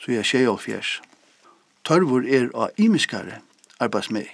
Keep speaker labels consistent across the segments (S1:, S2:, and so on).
S1: så jeg skjer og fjers. Tørvor av imiskare arbeidsmei.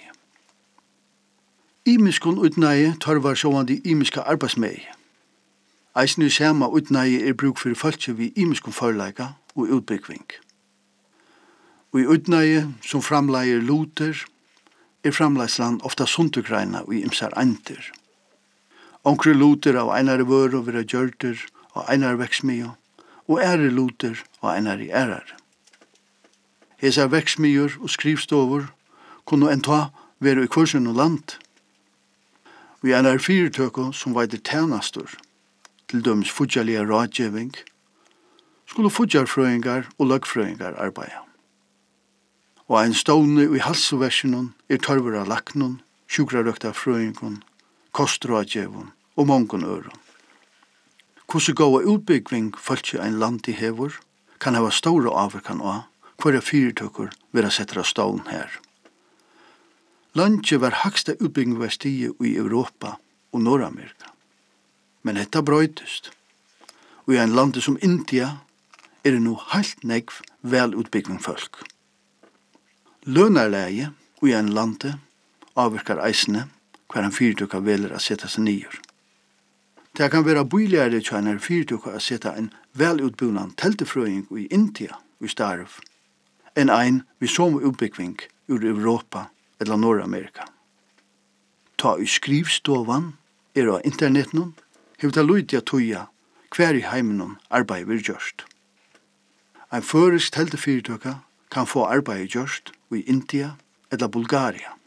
S1: Imiskun utnægi tørvar sjåandi imiska arbeidsmei. Eisne i sama utnægi bruk for fölkje vi imiskun forleika og utbyggving. Og i utnægi som framleier luter framleisland ofta sundugreina og imsar andir. Onkre luter av einare vøru vera gjørter og einare veksmio, og ære luter og einare ærar. Hesar veksmior og skrivstovur kunne enta vera i kursen og land. Vi einar fyrirtøku som veitir tænastur, til døms fudjalia rådgjeving, skulle fudjarfrøingar og løgfrøingar arbeida. Og ein stående i halsversionen tørver av laknun, sjukrarøkta frøingun, kostrådgjevun og mongun øron. Hvordan gåa utbyggving fölkje ein land i hevur, kan hava stóra avverkan av hverja fyrirtøkur vera settra stån her. Landje var haksta utbyggingvestige i Europa og Nordamerika. Men detta brøytust. Og i ein lande som India det nu heilt negv velutbygging folk. Lønarleie og i ein lande avvirkar eisne hver en fyrirtøka veler å sette seg nyer. Det kan være bøyligere til en fyrirtøka å sette en velutbyggnan teltefrøying i India og i starv, enn ein vi som utbygging ur Europa eller Nordamerika. Ta i skrivstovan av internetten, hevur ta lútja tøya hver i heiminum arbeid vir gjørst. Ein førisk teltefyrirtøka kan få arbeid gjørst i India eller Bulgaria.